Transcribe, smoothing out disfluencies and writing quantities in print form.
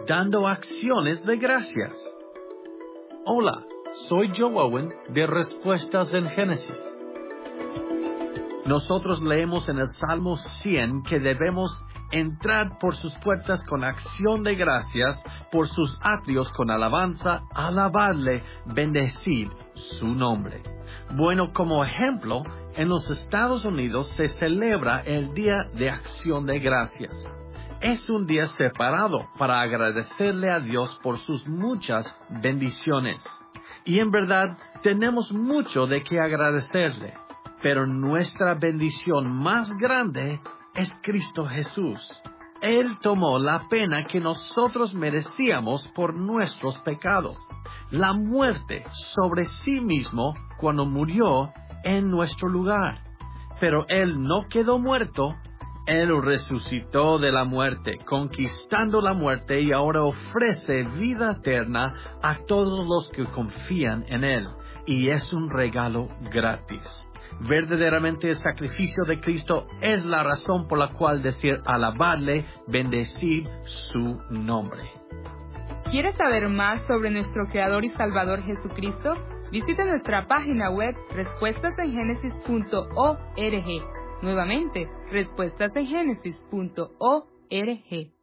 dando acciones de gracias. Hola, soy Joe Owen de Respuestas en Génesis. Nosotros leemos en el Salmo 100 que debemos entrar por sus puertas con acción de gracias, por sus atrios con alabanza, alabarle, bendecir su nombre. Bueno, como ejemplo, en los Estados Unidos se celebra el Día de Acción de Gracias. Es un día separado para agradecerle a Dios por sus muchas bendiciones. Y en verdad, tenemos mucho de qué agradecerle. Pero nuestra bendición más grande es Cristo Jesús. Él tomó la pena que nosotros merecíamos por nuestros pecados, la muerte sobre sí mismo cuando murió en nuestro lugar. Pero Él no quedó muerto, Él resucitó de la muerte, conquistando la muerte y ahora ofrece vida eterna a todos los que confían en Él. Y es un regalo gratis. Verdaderamente el sacrificio de Cristo es la razón por la cual decir alabarle, bendecir su nombre. ¿Quieres saber más sobre nuestro Creador y Salvador Jesucristo? Visita nuestra página web respuestasengenesis.org. Nuevamente, respuestasengenesis.org.